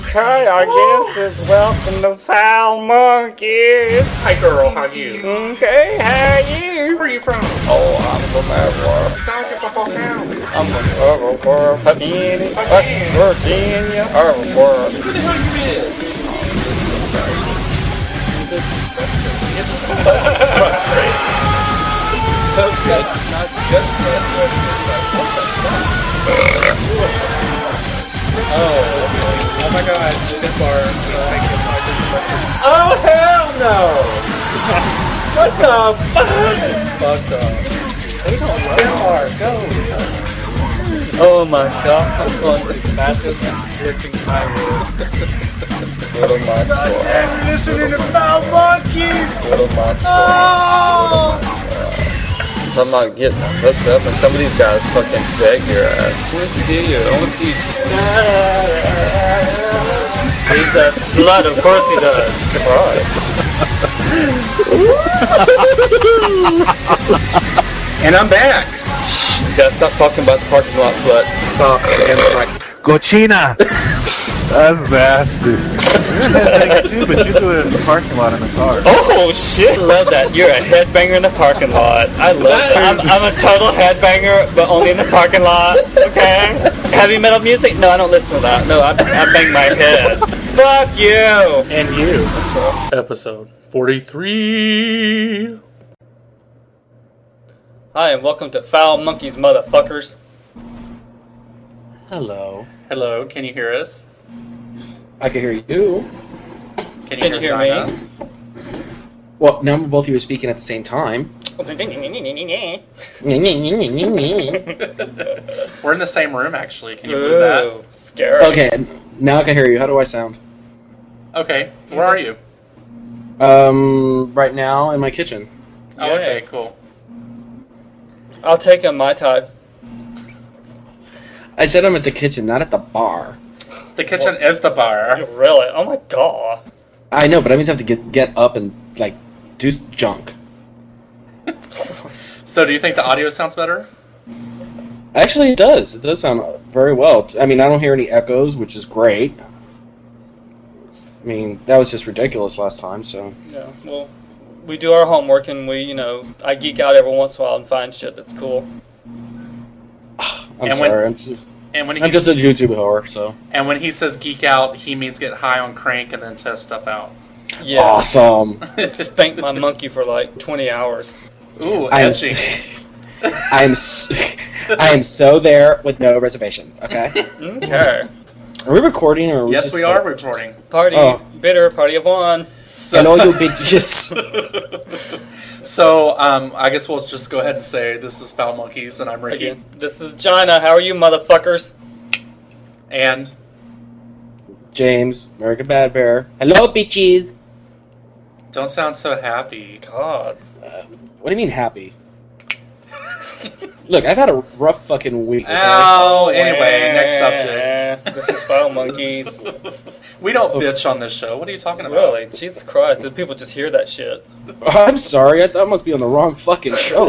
Okay, I guess it's welcome to Foul Monkeys. Hi girl, how you? Okay, how are you? Where are you from? Oh, I'm from Edward. You sound like a fucking county. I'm from Edward, Virginia, Edward. Who the hell you is? It's frustrating. Okay, not just Oh my god, this bar. Oh, hell no! What the fuck? It's fucked up. We don't Bar, go. Oh my god, I'm going to the bathroom and slipping my wrist. Little much. And listening to Foul Monkeys! Little much. Oh! I'm not getting hooked up, and some of these guys fucking beg your ass. What's the deal? I want to see. He's a slut, of course he does. Right. And I'm back. Shh, you gotta stop talking about the parking lot, slut. Stop. And like, Cochina! That's nasty. You're a headbanger too, but you do it in the parking lot in the car. oh shit! Love that. You're a headbanger in the parking lot. I love that. I'm a total headbanger, but only in the parking lot. Okay. Heavy metal music? No, I don't listen to that. No, I bang my head. Fuck you. And you. Episode 43. Hi, and welcome to Foul Monkeys, motherfuckers. Hello. Hello, can you hear us? I can hear you. Can you hear me? China? Well, now both of you are speaking at the same time. We're in the same room, actually. Can you believe that? Ooh, scary. Okay, now I can hear you. How do I sound? Okay, where are you? Right now in my kitchen. Oh, okay, cool. I'll take a Mai Tai. I said I'm at the kitchen, not at the bar. The kitchen is the bar. Really? Oh my god. I know, but that means I have to get up and, like, do junk. So do you think the audio sounds better? Actually, it does. It does sound very well. I mean, I don't hear any echoes, which is great. I mean, that was just ridiculous last time, so... Yeah, well, we do our homework and I geek out every once in a while and find shit that's cool. I'm sorry. I'm just a YouTube whore, so... And when he says geek out, he means get high on crank and then test stuff out. Yeah. Awesome. Spanked my monkey for like 20 hours. Ooh, edgy. I am so there with no reservations, okay? Okay. Are we recording or are we Yes, just we are recording. Party, bitter, party of one. So, and all you bitches. So, I guess we'll just go ahead and say this is Foul Monkeys, and I'm Ricky. Again, this is China. How are you, motherfuckers? And James, American Bad Bear. Hello, bitches. don't sound so happy. God. What do you mean happy? Look, I've had a rough fucking week. Okay? Oh, anyway, next subject. This is Foul Monkeys. We don't bitch on this show. What are you talking about? Really? Jesus Christ. Did people just hear that shit? I'm sorry, I must be on the wrong fucking show.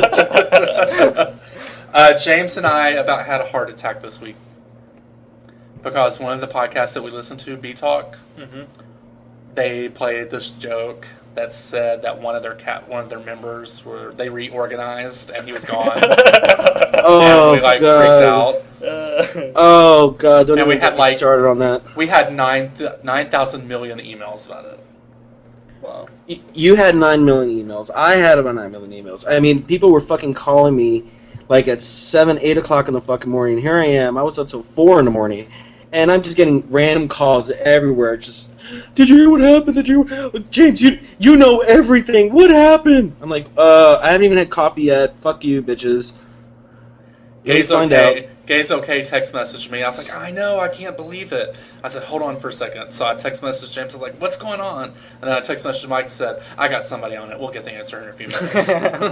James and I about had a heart attack this week. Because one of the podcasts that we listen to, B-Talk, they played this joke that said that one of their members they reorganized and he was gone. Oh, and we God. freaked out. Oh God! Don't And even we had, get me started on that. We had 9,000 million emails about it. Wow. You had 9 million emails. I had about 9 million emails. I mean, people were fucking calling me like at 7, 8 o'clock in the fucking morning. Here I am. I was up till 4 in the morning. And I'm just getting random calls everywhere. Just, did you hear what happened? James, you know everything. What happened? I'm like, I haven't even had coffee yet. Fuck you, bitches. Gay's find okay. Gay's okay text messaged me. I was like, I know, I can't believe it. I said, hold on for a second. So I text messaged James. I was like, what's going on? And then I text messaged Mike and said, I got somebody on it. We'll get the answer in a few minutes.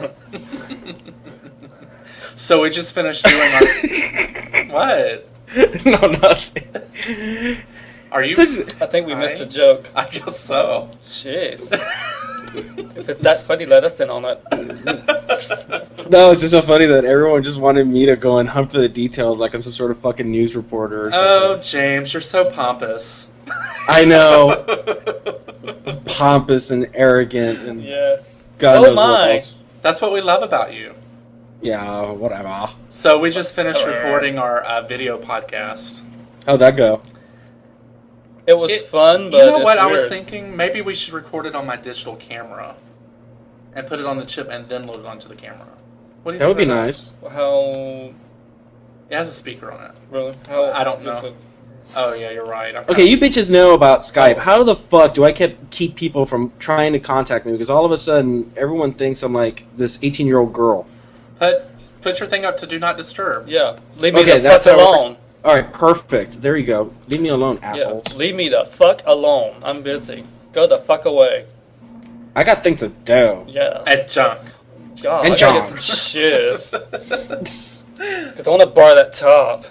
So we just finished doing our... What? No, nothing. Are you... I think we missed a joke. I guess so. Jeez. If it's that funny, let us in on it. No, it's just so funny that everyone just wanted me to go and hunt for the details like I'm some sort of fucking news reporter or something. Oh, James, you're so pompous. I know. Pompous and arrogant and Yes. God Oh knows my. what else. That's what we love about you. Yeah, whatever. So we just finished recording our video podcast. How'd that go? It was fun, but you know it's what I was weird. thinking? Maybe we should record it on my digital camera and put it on the chip and then load it onto the camera. What do you That think would be about nice. How It has a speaker on it. really? How I don't know. is it? Oh yeah, you're right. Okay, you bitches know about Skype. How the fuck do I keep people from trying to contact me? Because all of a sudden, everyone thinks I'm like this 18-year-old girl. Put your thing up to do not disturb. Yeah. Leave me Okay, the that's fuck how it works. alone. All right, perfect. There you go. Leave me alone, Yeah. assholes. Leave me the fuck alone. I'm busy. Go the fuck away. I got things to do. Yeah. At junk. God, and I gotta get John. some shit. Because I want to bar that top.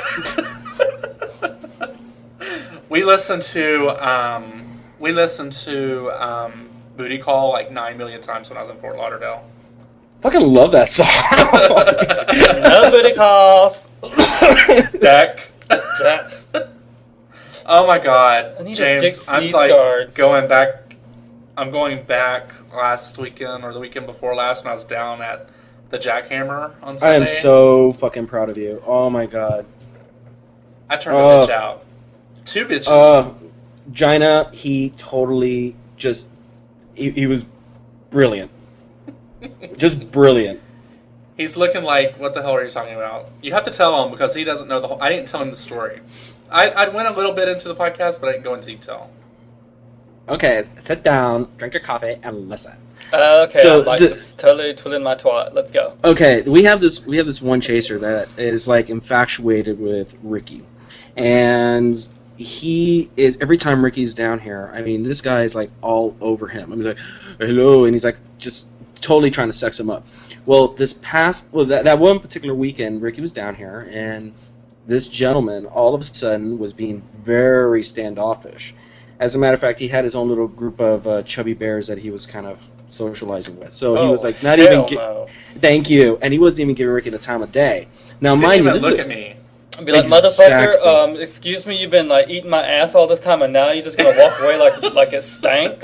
We listened to Booty Call like 9 million times when I was in Fort Lauderdale. Fucking love that song. Nobody calls. Deck. Jack. Oh my god, I need a Dick James! I'm sneeze like guard. going back. I'm going back last weekend or the weekend before last when I was down at the Jackhammer on I Sunday. am so fucking proud of you. Oh my god. I turned a bitch out. 2 bitches. Gina, he totally just he was brilliant. Just brilliant. He's looking like, what the hell are you talking about? You have to tell him because he doesn't know the whole. I didn't tell him the story. I went a little bit into the podcast, but I didn't go into detail. Okay, sit down, drink your coffee, and listen. Okay, So I'm like, the- just totally twiddling my twat. Let's go. Okay, we have this one chaser that is like infatuated with Ricky, and he is every time Ricky's down here. I mean, this guy is like all over him. I mean, like, hello, and he's like just totally trying to sex him up. Well, that one particular weekend, Ricky was down here, and this gentleman all of a sudden was being very standoffish. As a matter of fact, he had his own little group of chubby bears that he was kind of socializing with. So he was like, not even. No. Thank you. And he wasn't even giving Ricky the time of day. Now, Didn't mind you, even this look is at me. I'd be like, Exactly. motherfucker, excuse me, you've been like eating my ass all this time, and now you're just gonna walk away like it stanks?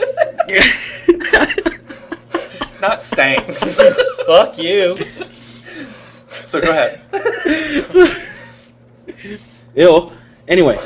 Not stanks. Fuck you. So go ahead. Ew. Anyway.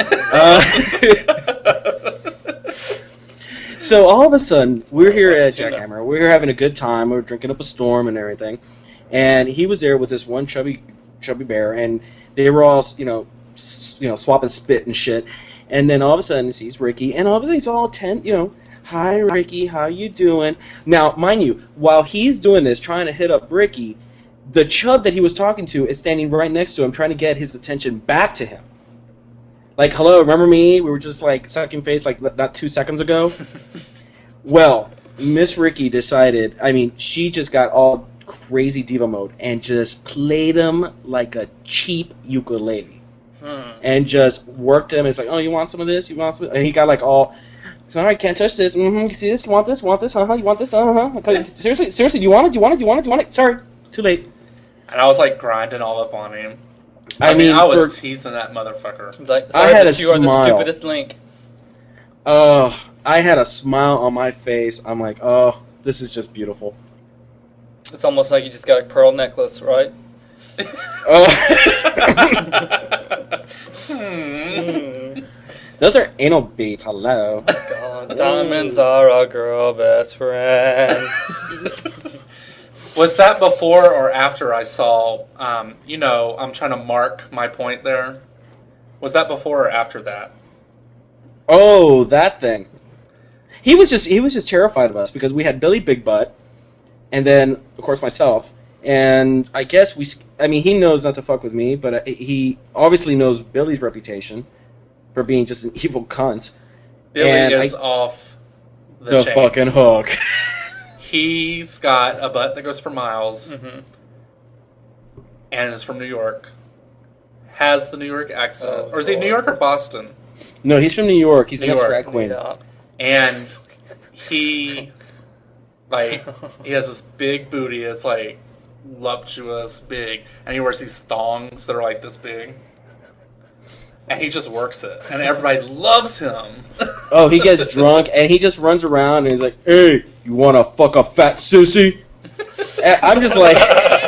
So all of a sudden, we're here at Jackhammer. We're having a good time. We're drinking up a storm and everything. And he was there with this one chubby bear, and they were all, swapping spit and shit. And then all of a sudden, he sees Ricky, and all of a sudden he's all hi Ricky, how you doing? Now, mind you, while he's doing this, trying to hit up Ricky, the chub that he was talking to is standing right next to him, trying to get his attention back to him. Like, hello, remember me? We were just, like, sucking face, like, not 2 seconds ago? Well, Miss Ricky decided, she just got all crazy diva mode and just played him like a cheap ukulele. And just worked him. It's like, oh, you want some of this? You want some? And he got, like, all... Sorry, can't touch this. You see this? You want this? Want this? You want this? Okay, seriously, do you want it? Do you want it? Sorry, too late. And I was like grinding all up on him. I was teasing that motherfucker. Like, I had a you are the smile. stupidest link. I had a smile on my face. I'm like, oh, this is just beautiful. It's almost like you just got a pearl necklace, right? Those are anal beads. Hello. God, diamonds are our girl best friend. Was that before or after I saw, I'm trying to mark my point there. Was that before or after that? Oh, that thing. He was just terrified of us because we had Billy Big Butt, and then of course myself, and I guess he knows not to fuck with me, but he obviously knows Billy's reputation for being just an evil cunt. Billy And is off the the chain. fucking hook. He's got a butt that goes for miles, and is from New York. Has the New York accent, Oh, or is he New York or Boston? No, he's from New York. He's New an York. drag queen. Yeah. And he has this big booty. It's like voluptuous, big, and he wears these thongs that are like this big. And he just works it, and everybody loves him. Oh, he gets drunk, and he just runs around, and he's like, "Hey, you wanna fuck a fat sissy?" And I'm just like,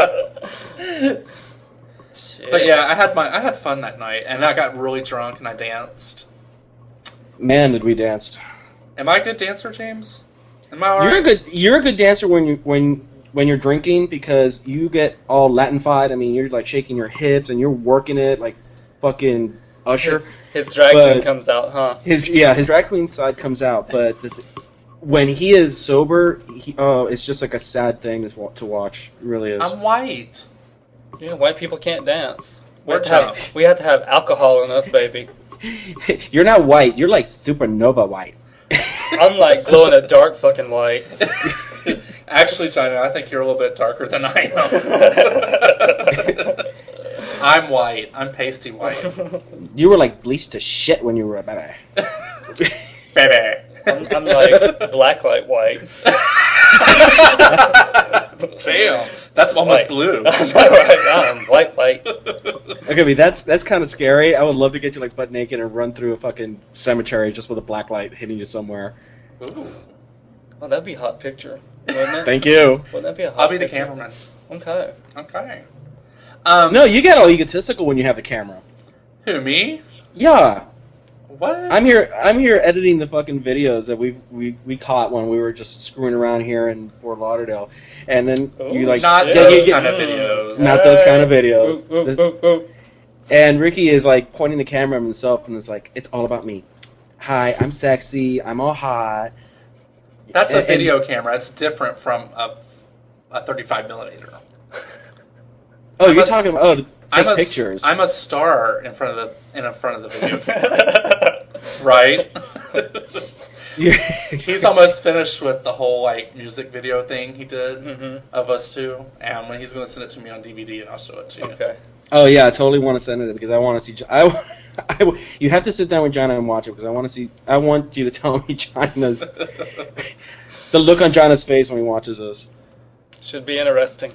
But yeah, I had fun that night, and I got really drunk, and I danced. man, did we dance? Am I a good dancer, James? Am I alright? You're a good dancer when you're drinking because you get all Latin-fied. I mean, you're like shaking your hips and you're working it like fucking Usher. His drag queen comes out, huh? His drag queen side comes out, but when he is sober, it's just like a sad thing to watch. It really is. I'm white. Yeah, white people can't dance. We We're have to have alcohol in us, baby. You're not white. You're like supernova white. I'm like glow in the dark fucking white. Actually, China, I think you're a little bit darker than I am. I'm white. I'm pasty white. You were like bleached to shit when you were a baby. Baby. I'm like blacklight white. Damn. That's almost blue. I'm white. Okay, but that's kind of scary. I would love to get you like butt naked and run through a fucking cemetery just with a black light hitting you somewhere. Ooh. Oh, that'd be a hot picture, wouldn't it? Thank you. Wouldn't that be a hot I'll be the picture? cameraman. Okay. Okay. No, you get all egotistical when you have the camera. Who, me? Yeah. What? I'm here editing the fucking videos that we caught when we were just screwing around here in Fort Lauderdale, and then you like Not shit. those kind of videos. not those kind of videos. Ooh. And Ricky is like pointing the camera at himself and it's like, it's all about me. Hi, I'm sexy. I'm all hot. That's a And- video camera. It's different from a 35 millimeter. Oh, I'm you're a- talking about to I'm take a, pictures. I'm a star in front of the video camera. Right? He's almost finished with the whole like music video thing he did of us two, and when he's going to send it to me on DVD, and I'll show it to you. Okay. Oh yeah, I totally want to send it because I want to see. You have to sit down with Jana and watch it because I want to see. I want you to tell me Jana's the look on Jana's face when he watches this. Should be interesting.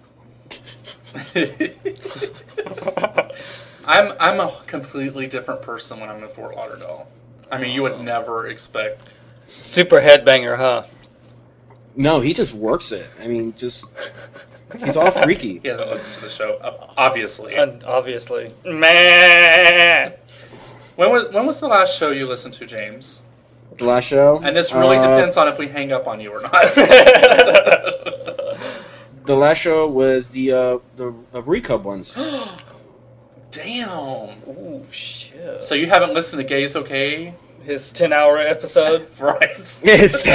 I'm a completely different person when I'm in Fort Lauderdale. I mean, you would never expect. Super headbanger, huh? No, he just works it. I mean, he's all freaky. He hasn't listened to the show, obviously. And obviously. Meh. When was the last show you listened to, James? The last show, And this really depends on if we hang up on you or not. The last show was the Recub ones. Damn. Ooh, shit. So you haven't listened to Gays Okay? His 10-hour episode. Right. Yes.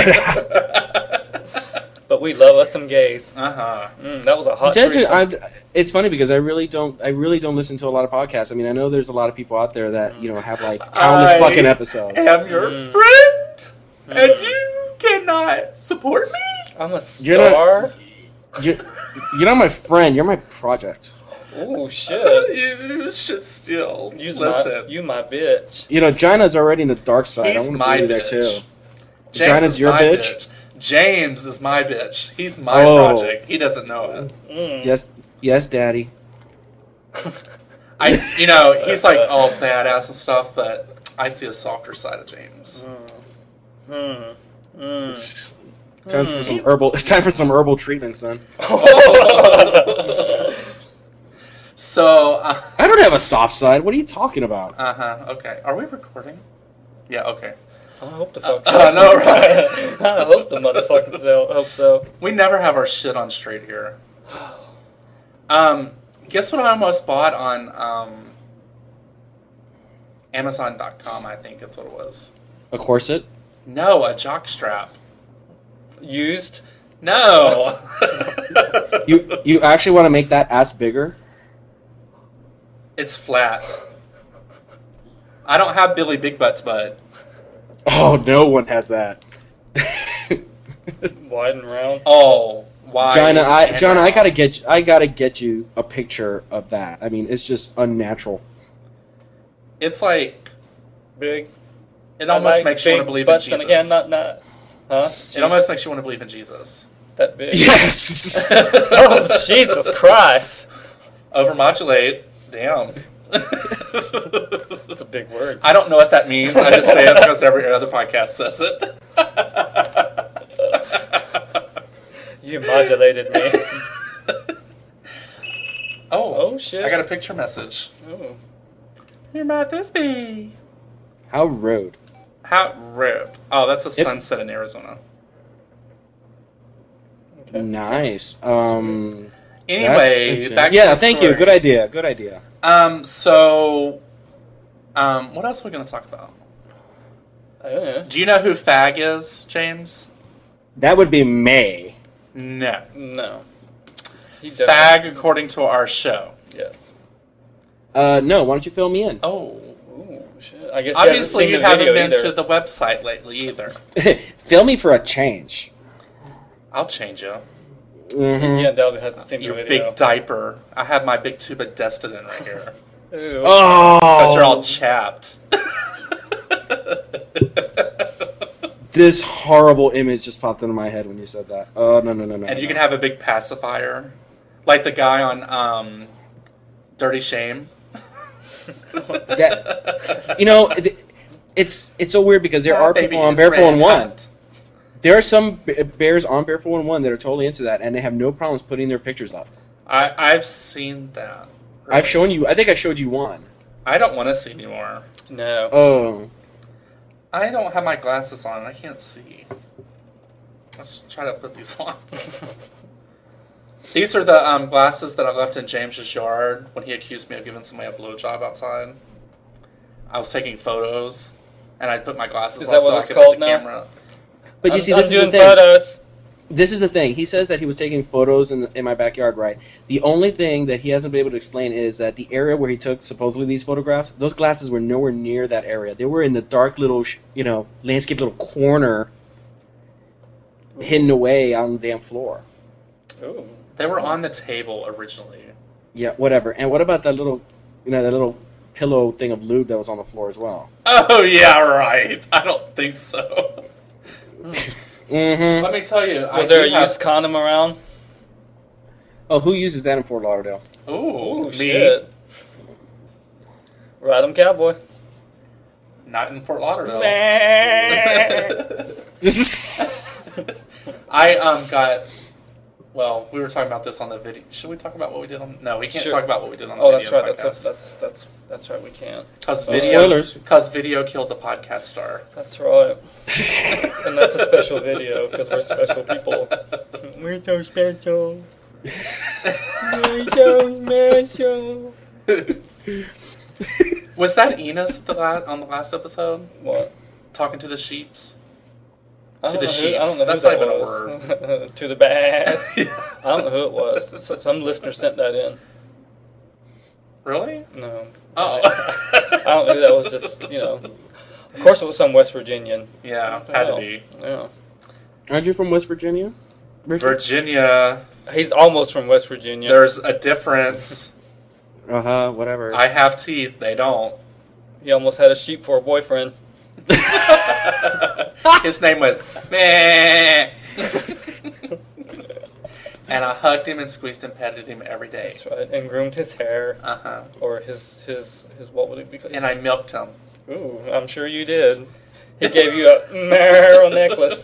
But we love us some gays. Uh-huh. That was a hot threesome. It's funny because I really don't listen to a lot of podcasts. I mean, I know there's a lot of people out there that have like countless fucking episodes. I am your friend, and you cannot support me? I'm a star. You're not my friend. You're my project. Ooh, shit. You should still You listen. my bitch. Jana's already in the dark side. He's I want my to be there bitch. too. James Jana's is your my bitch? James is my bitch. He's my Oh. project. He doesn't know it. Yes, Daddy. He's like all badass and stuff, but I see a softer side of James. Time for some herbal. Time for some herbal treatments then. So, I don't have a soft side. What are you talking about? okay. Are we recording? Yeah, okay. I hope the fuck I know, right? I hope the motherfucking hope so. We never have our shit on straight here. Guess what I almost bought on Amazon.com, I think that's what it was. A corset? No, a jock strap. Used? No! You actually want to make that ass bigger? It's flat. I don't have Billy Big Butts, but Oh, no one has that. Wide and round. oh, why? Jana, I gotta get you a picture of that. I mean, it's just unnatural. It's like Big. it almost Like makes you want to big believe in butts, Jesus. and again, not. Huh? It almost makes you want to believe in Jesus. That big. Yes. Oh, Jesus Christ. Overmodulate. Damn. That's a big word. I don't know what that means. I just say it because every other podcast says it. You modulated me. Oh shit. I got a picture message. Oh. Who might this be? How rude. How rude. Oh, that's a sunset in Arizona. Okay. Nice. Anyway, back to yeah, the thank story. you. Good idea. Good idea. So, what else are we going to talk about? I don't know. Do you know who Fag is, James? That would be May. No. No. He Fag, according to our show. Yes. No. Why don't you fill me in? Oh. Ooh, shit. I guess Obviously, you you haven't haven't seen been the to the website lately either. Fill me for a change. I'll change you. Mm-hmm. He undoubtedly hasn't seen the You video. big diaper. I have my big tube of Destidin right here. Ew. Because you're all Oh, chapped. this horrible image just popped into my head when you said that. Oh no. And you can have a big pacifier. Like the guy on Dirty Shame. That, it's so weird because there are Baby people on is Bear red 411. hot. There are some bears on Bear 411 that are totally into that, and they have no problems putting their pictures up. I've seen that. I've shown you. I think I showed you one. I don't want to see anymore. No. Oh, I don't have my glasses on. I can't see. Let's try to put these on. These are the glasses that I left in James's yard when he accused me of giving somebody a blowjob outside. I was taking photos, and I put my glasses Is on that so what I it's could called put the now? camera. but you I'm, see, I'm this is doing the thing. photos. This is the thing. He says that he was taking photos in my backyard, right? The only thing that he hasn't been able to explain is that the area where he took supposedly these photographs, those glasses were nowhere near that area. They were in the dark little, landscape little corner, hidden away on the damn floor. Ooh. They were on the table originally. Yeah, whatever. And what about that little, that little pillow thing of lube that was on the floor as well? Oh, yeah, right. I don't think so. Mm-hmm. Let me tell you. Was there a used condom around? Oh, who uses that in Fort Lauderdale? Ooh, me. Shit. Ride 'em, cowboy. Not in Fort Lauderdale. I got. Well, we were talking about this on the video. Should we talk about what we did on? No, we can't Sure. talk about what we did on the Oh, that's video right. podcast. That's right. We can't. Because No video. spoilers. Because video killed the podcast star. That's right. And that's a special video because we're special people. We're so special. We're so special. Was that Enos on the last episode? What? Talking to the sheeps? I To don't the know sheeps. I don't know That's who not that even a was. To the bass. I don't know who it was. Some listener sent that in. Really? No. Oh. I don't know who that was. Just Of course, it was some West Virginian. Yeah, had to Oh, be. Yeah. Aren't you from West Virginia? Richard? Virginia. He's almost from West Virginia. There's a difference. Uh-huh, whatever. I have teeth. They don't. He almost had a sheep for a boyfriend. His name was Meh. And I hugged him and squeezed and petted him every day. That's right. And groomed his hair. Uh-huh. Or his what would it be called? And I milked him. Ooh, I'm sure you did. He gave you a narrow necklace.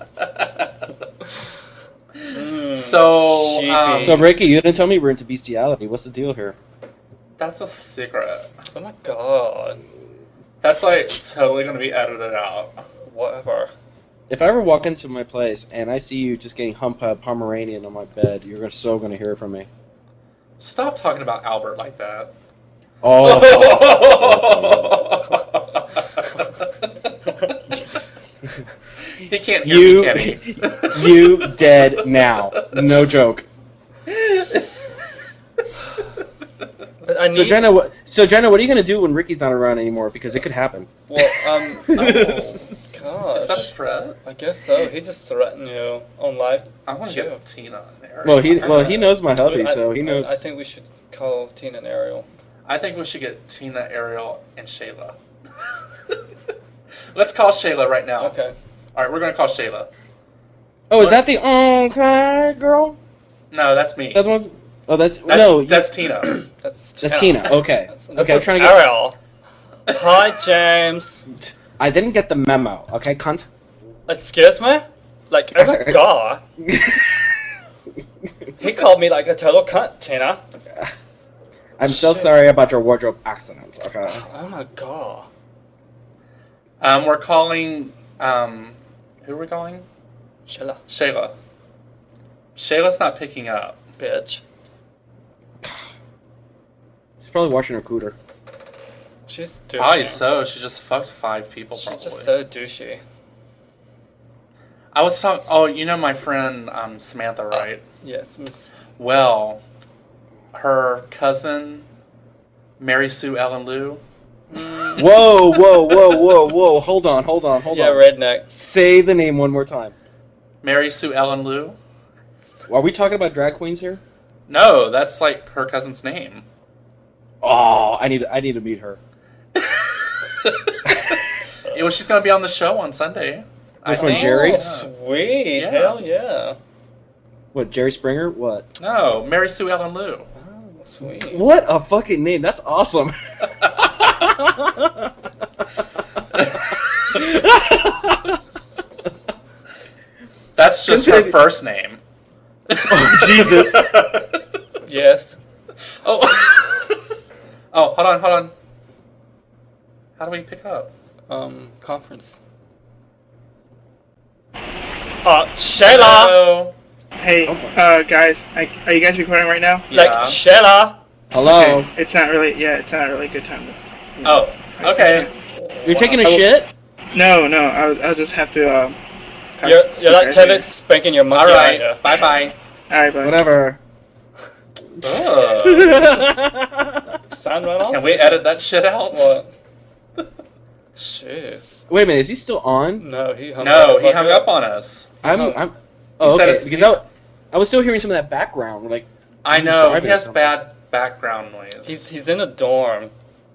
So, sheepy. So, Ricky, you didn't tell me we're into bestiality. What's the deal here? that's a secret. Oh my god. That's like totally going to be edited out. Whatever. If I ever walk into my place and I see you just getting humped by a Pomeranian on my bed, you're so going to hear from me. Stop talking about Albert like that. Oh, He can't hear me, can he? you dead now. No joke. But I So need. Jenna, what are you going to do when Ricky's not around anymore? Because it could happen. Well, Is that gosh. a threat? I guess so. He just threatened you on live. I want to show. get Tina and Ariel. Well, he knows my hubby, so he knows. I think we should call Tina and Ariel. I think we should get Tina, Ariel, and Shayla. Let's call Shayla right now. Okay. All right, we're going to call Shayla. Oh, is that the okay girl? No, that's me. That one's. Oh, that's Tina. That's Tina. Okay. Okay, I'm trying to get. Ariel. Hi, James. I didn't get the memo. Okay, cunt. Excuse me? Like, oh my god. He called me like a total cunt, Tina. I'm so sorry about your wardrobe accidents. Okay. Oh my god. We're calling. Who are we calling? Shayla. Shayla's not picking up. Bitch. She's probably washing her cooter. She's douchey. Probably so. She just fucked 5 people. She's probably. just so douchey. I was talking. Oh, you know my friend Samantha, right? Yes, Miss. Well, her cousin, Mary Sue Ellen Lou. Whoa! Hold on. Yeah, redneck. Say the name one more time. Mary Sue Ellen Lou. Are we talking about drag queens here? No, that's like her cousin's name. Oh, I need to meet her. She's going to be on the show on Sunday. Which one, Jerry? Oh, sweet. Yeah. Hell yeah. What, Jerry Springer? What? No, Mary Sue Ellen Lou. Oh, sweet. What a fucking name. That's awesome. That's just her first name. Oh, Jesus. Yes. Oh. Oh, hold on. How do we pick up? Conference. Shayla! Hello. Hey, guys, are you guys recording right now? Yeah. Like, Shayla! Hello. Okay. It's not really a good time to. Oh, okay. You're taking a shit? No, I'll just have to. talk You're to like guys Teddy spanking your monkey, All aren't you? right. Bye. Alright, bye. Whatever. Sign right on. Can we edit that shit out? What? Jeez. Wait a minute, is he still on? No, he hung No, up. he hung up on us. I'm. He Oh, said okay. it's Because I was still hearing some of that background. Like, I know, driving he or has something. bad background noise. He's in a dorm.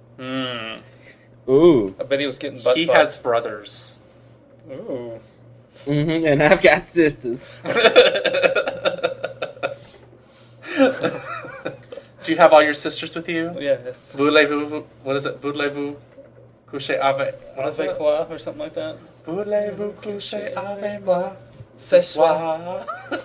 ooh. I bet he was getting butt He fucked. has brothers. Ooh. And I've got sisters. Do you have all your sisters with you? Yes. Voulez-vous, what is it? Voulez-vous coucher avec, what is Avec it? quoi? Or something like that. Voulez-vous coucher avec moi ce soir?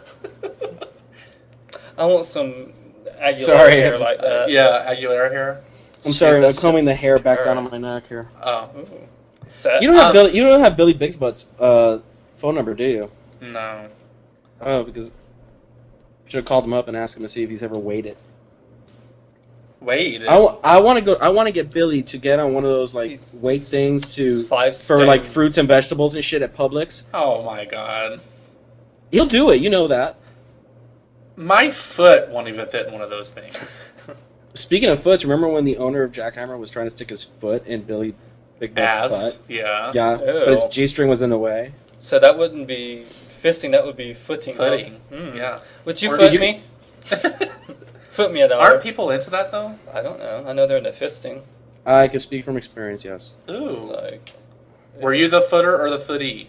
I want some Aguilera Sorry. hair like that. Yeah, Aguilera hair. I'm sorry, I'm that's combing the just hair back down terrible. on my neck here. Oh, Ooh. Set. You don't have Billy Big Butt's phone number, do you? no. Oh, because should have called him up and asked him to see if he's ever waited. Wait. I want to get Billy to get on one of those like He's- weight things He's to 5 for like stone. fruits and vegetables and shit at Publix. Oh my god. He'll do it, you know that. My foot won't even fit in one of those things. Speaking of foots, remember when the owner of Jackhammer was trying to stick his foot in Billy Big Butt's Ass. butt? Yeah. Yeah, Ew. but his G-string was in the way. So that wouldn't be fisting, that would be footing. Footing. Hmm. Yeah. Would you Or foot did you- me? Foot me a dollar. Aren't people into that though? I don't know. I know they're into fisting. I can speak from experience, yes. It's Ooh. like, Were you the footer or the footie?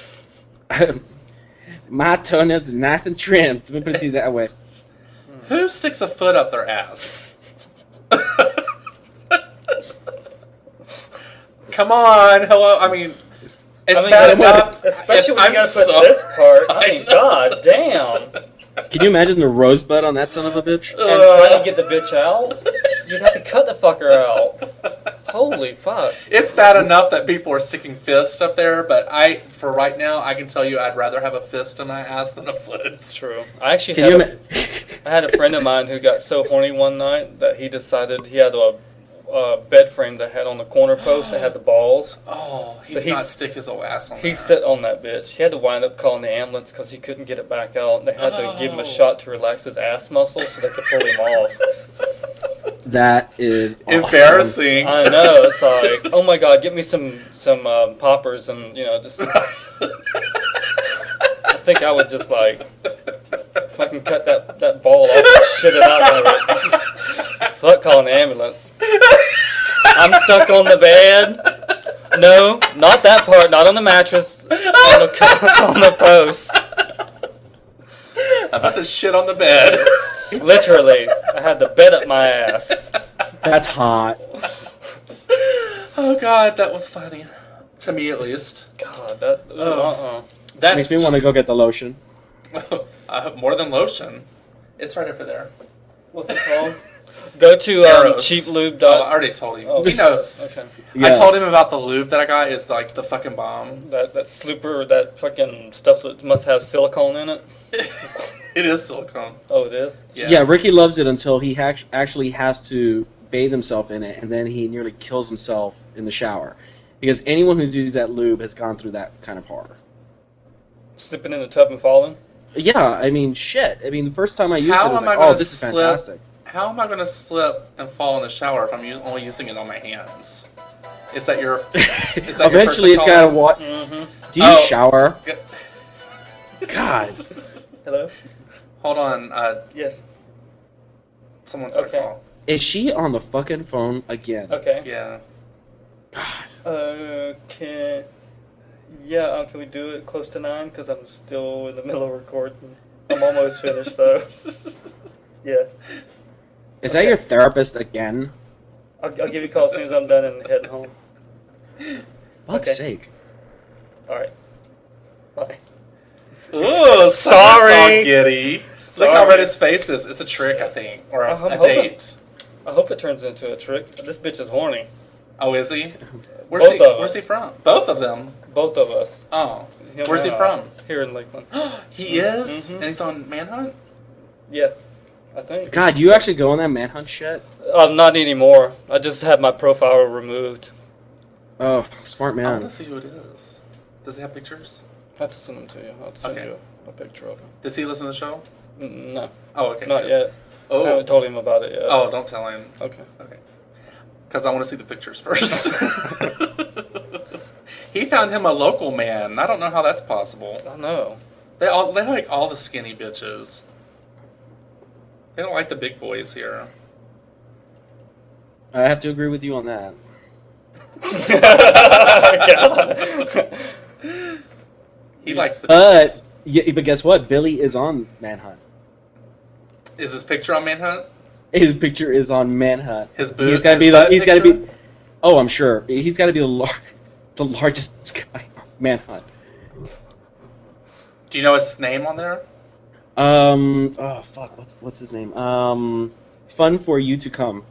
My tongue is nice and trimmed. Let me put it to you that way. Who sticks a foot up their ass? Come on, hello. I mean, it's bad enough. Especially when I'm you gotta put so- this part. I I mean, know. god damn. Can you imagine the rosebud on that son of a bitch? And trying to get the bitch out, you'd have to cut the fucker out. Holy fuck. It's bad enough that people are sticking fists up there, but for right now, I can tell you I'd rather have a fist in my ass than a foot. It's true. I actually Can you I had a friend of mine who got so horny one night that he decided he had a bed frame that had on the corner post that had the balls. Oh, he So did he's- not stick his old ass on He there. sit on that bitch. He had to wind up calling the ambulance because he couldn't get it back out. They had to give him a shot to relax his ass muscles so they could pull him off. That is awesome. Embarrassing. I know. It's like, oh my god, get me some poppers and just. I think I would just like fucking cut that ball off and shit it out of it. Fuck calling the ambulance. I'm stuck on the bed. No, not that part. Not on the mattress. On the post. about to shit on the bed. Literally, I had the bed up my ass. That's hot. Oh God, that was funny. To me, at least. God, that. That's Makes me want to go get the lotion. More than lotion. It's right over there. What's it called? Go to Arrows. cheaplube. Oh, I already told him. Oh, He knows. Okay. I told him about the lube that I got is like the fucking bomb. That slooper, that fucking stuff that must have silicone in it. It is silicone. Oh, it is? Yeah, Ricky loves it until he actually has to bathe himself in it, and then he nearly kills himself in the shower. Because anyone who's used that lube has gone through that kind of horror. Slipping in the tub and falling? Yeah, I mean, shit. I mean, the first time I used it, How I was am I like, gonna oh, this is slip? fantastic. How am I going to slip and fall in the shower if I'm only using it on my hands? Is that your? Is that Eventually, your it's got to what? Mm-hmm. Do you shower? God. Hello? Hold on. Yes. Someone's got a Okay. call. Is she on the fucking phone again? Okay. Yeah. Can we do it close to 9? Because I'm still in the middle of recording. I'm almost finished, though. Yeah. Is that your therapist again? I'll give you a call as soon as I'm done and heading home. Fuck's Okay. sake. Alright. Bye. Ooh, Sorry. all giddy. Look Sorry. how red his face is. It's a trick, I think, or a, I'm a hoping. date. I hope it turns into a trick. This bitch is horny. Oh, is he? Both of us. Where's he from? Both of them. Both of us. Oh, Him where's he and from? Here in Lakeland. He is, Mhm. and he's on Manhunt. Yeah. I think. God, you actually go on that manhunt shit? Not anymore. I just had my profile removed. Oh, smart I want man. to see who it is. Does he have pictures? I have to send them to you. I'll send Okay. you a picture of him. Does he listen to the show? No, Oh, okay. not good. yet. I Oh, haven't told him about it yet. oh, don't tell him. Okay. Okay. Because I want to see the pictures first. He found him a local man. I don't know how that's possible. I know. They like all the skinny bitches. They don't like the big boys here. I have to agree with you on that. He likes the big But, boys. yeah, but guess what? Billy is on Manhunt. Is his picture on Manhunt? His picture is on Manhunt. His boob. He's got to be the. He's got to be. Oh, I'm sure. He's got to be the largest guy on Manhunt. Do you know his name on there? Oh fuck. What's his name? Fun for you to come.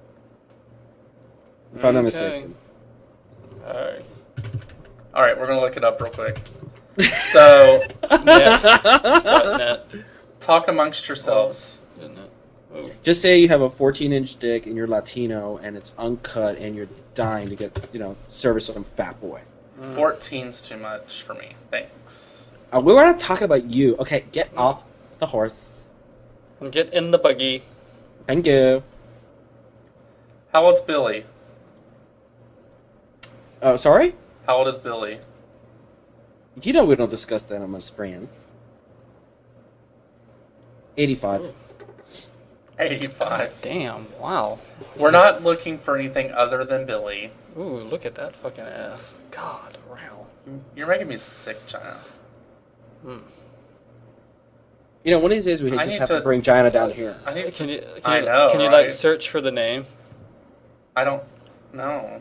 If I'm not Okay. mistaken. Alright. All right, we're gonna look it up real quick. So, Net. talk amongst yourselves. Isn't it? Oh. Just say you have a 14-inch dick and you're Latino and it's uncut and you're dying to get service some fat boy. 14's too much for me. Thanks. We were not talking about you. Okay, get off the horse. And get in the buggy. Thank you. How old's Billy? Oh, sorry? How old is Billy? You know we don't discuss that amongst friends. 85. 85. Damn, wow. We're not looking for anything other than Billy. Ooh, look at that fucking ass. God, wow. You're making me sick, China. You know, one of these days we I just need have to to- bring China down here. I need Can you, I know, can you right? like search for the name? I don't know.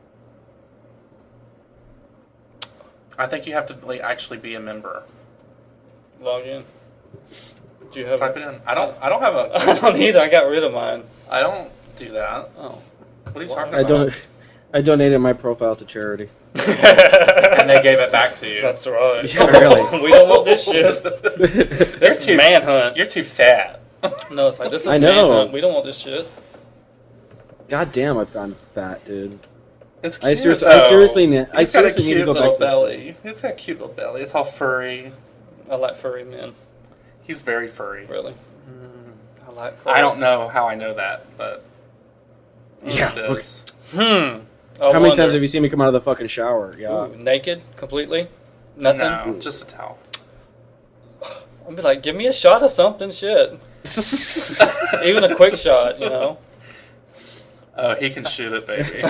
I think you have to like, actually be a member. Log in. Do you have Type it in. I don't have a. I don't either. I got rid of mine. I don't do that. Oh. What are you talking I about? I donated my profile to charity. And they gave it back to you. That's right. Yeah, really. We don't want this shit. You're This is manhunt. You're too fat. No, it's like this is I know. manhunt. We don't want this shit. God damn, I've gotten fat, dude. It's I cute. seriously- though. I seriously ne- I He's got a seriously need to cute go little back to- belly. It's got a cute little belly. It's all furry. I like furry men. He's very furry. Really. I like furry. I don't know how I know that, but he just look. is. How many times have you seen me come out of the fucking shower? Yeah. Ooh, naked? Completely? Nothing? No, just a towel. I'll be like, give me a shot of something, shit. Even a quick shot, you know? Oh, he can shoot it, baby.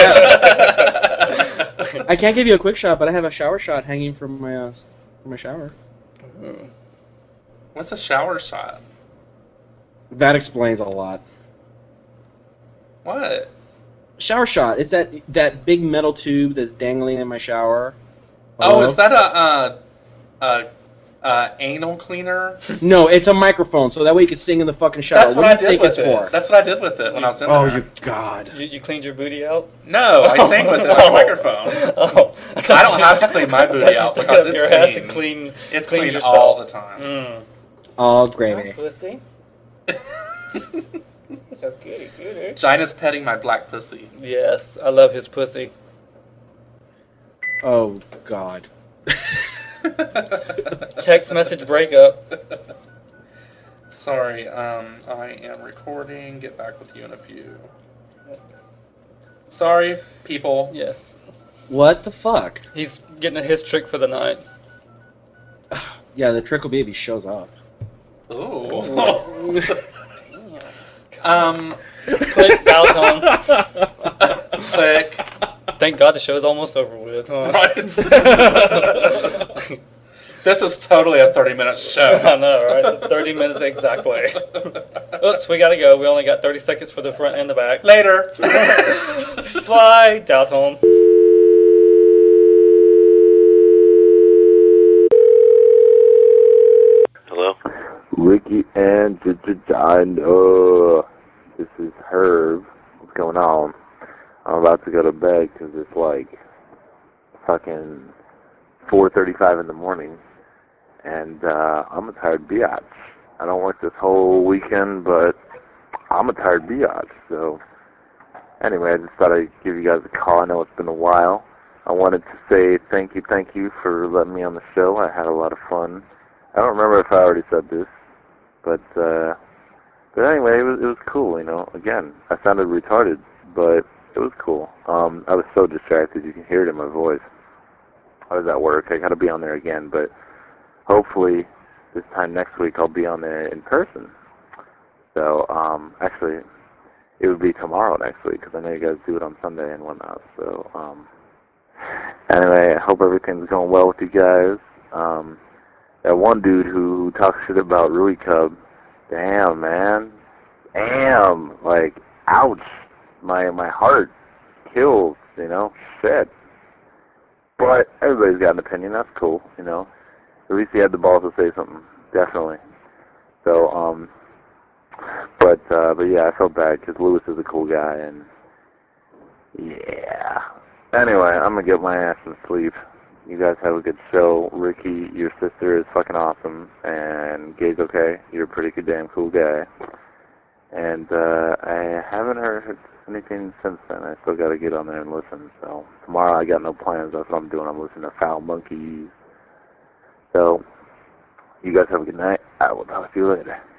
I can't give you a quick shot, but I have a shower shot hanging from my shower. What's a shower shot? That explains a lot. What? Shower shot. It's that big metal tube that's dangling in my shower. Oh, is that a anal cleaner? No, it's a microphone, so that way you can sing in the fucking shower. That's what I do you did think with it's it. for? That's what I did with it when I was in Oh, there. you God. You cleaned your booty out? No, I sang with it on a microphone. Oh. I don't have to clean my booty out because it's your clean. ass to clean. It's clean clean yourself. all the time. All gravy. Pussy. So good. Gina's petting my black pussy. Yes, I love his pussy. Oh, God. Text message breakup. Sorry, I am recording. Get back with you in a few. Sorry, people. Yes. What the fuck? He's getting his trick for the night. Yeah, the trick will be if he shows up. Ooh. Click, Dalton. Click. Thank God the show's almost over with. Huh? Right. This is totally a 30-minute show. I know, right? 30 minutes exactly. Oops, we gotta go. We only got 30 seconds for the front and the back. Later. Bye, Dalton. Hello? Ricky and Gina. This is Herb. What's going on? I'm about to go to bed because it's like fucking 4:35 in the morning, and I'm a tired biatch. I don't work this whole weekend, but I'm a tired biatch. So anyway, I just thought I'd give you guys a call. I know it's been a while. I wanted to say thank you for letting me on the show. I had a lot of fun. I don't remember if I already said this, but anyway, it was cool. You know, again, I sounded retarded, but it was cool. I was so distracted. You can hear it in my voice. I was at work. I got to be on there again, but hopefully this time next week I'll be on there in person. So actually, it would be tomorrow next week because I know you guys do it on Sunday and whatnot. So anyway, I hope everything's going well with you guys. That one dude who talks shit about Rui Cub, damn, man. Damn. Like, ouch. My heart kills, you know? Shit. But everybody's got an opinion. That's cool, you know? At least he had the balls to say something. Definitely. So, but yeah, I felt bad because Lewis is a cool guy, and yeah. Anyway, I'm going to get my ass to sleep. You guys have a good show. Ricky, your sister is fucking awesome, and Gabe's okay. You're a pretty good, damn cool guy. And I haven't heard anything since then. I still got to get on there and listen. So tomorrow I got no plans. That's what I'm doing. I'm listening to Foul Monkeys. So you guys have a good night. I will talk to you later.